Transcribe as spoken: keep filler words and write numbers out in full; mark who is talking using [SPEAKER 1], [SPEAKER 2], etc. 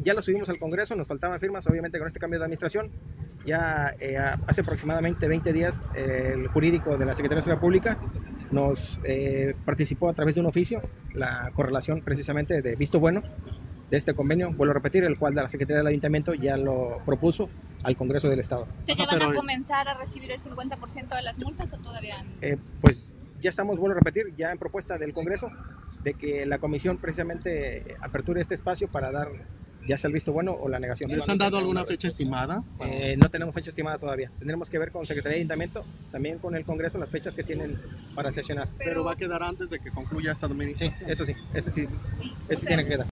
[SPEAKER 1] ya lo subimos al Congreso, nos faltaban firmas, obviamente con este cambio de administración. Ya eh, hace aproximadamente veinte días eh, el jurídico de la Secretaría de Seguridad Pública nos eh, participó a través de un oficio la correlación precisamente de visto bueno de este convenio, vuelvo a repetir, el cual de la Secretaría del Ayuntamiento ya lo propuso al Congreso del Estado.
[SPEAKER 2] ¿Se ya van a comenzar a recibir el cincuenta por ciento de las multas o todavía no?
[SPEAKER 1] Eh, pues ya estamos, vuelvo a repetir, ya en propuesta del Congreso de que la comisión precisamente aperture este espacio para dar ya sea el visto bueno o la negación.
[SPEAKER 3] ¿Les han dado alguna fecha estimada?
[SPEAKER 1] Eh, no tenemos fecha estimada todavía. Tendremos que ver con Secretaría de Ayuntamiento, también con el Congreso, las fechas que tienen para sesionar.
[SPEAKER 3] Pero va a quedar antes de que concluya esta administración.
[SPEAKER 1] Sí, eso sí, ese sí, ese sí tiene que quedar.